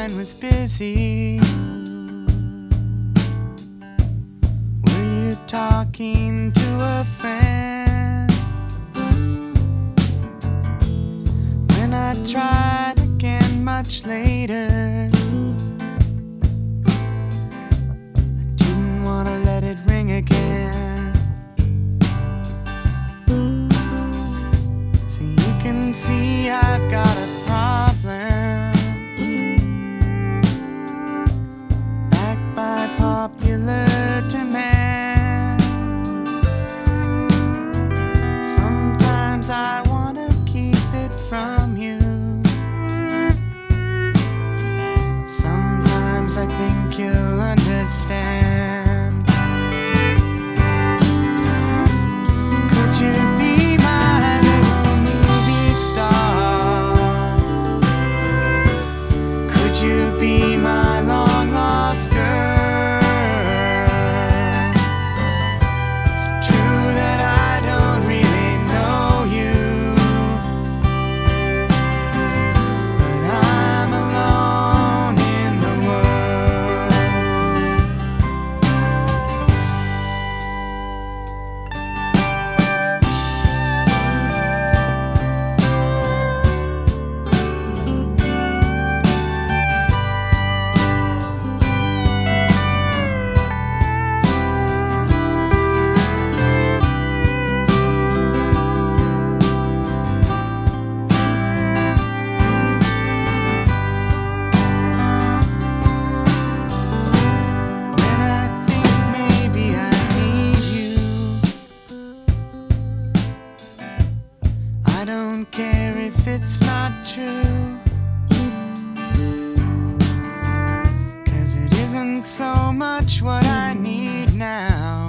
line was busy. Were you talking to a friend? When I tried again much later, I didn't want to let it ring again. So you can see I've got a problem, backed by popular demand. Sometimes I want to keep it from you. Sometimes I think you'll understand. Could you be my little movie star? Could you be my long lost girl? It's true that I don't really know you, but I'm alone in the world. When I think maybe I need you, I don't care if it's not true, 'cause it isn't so much what I need now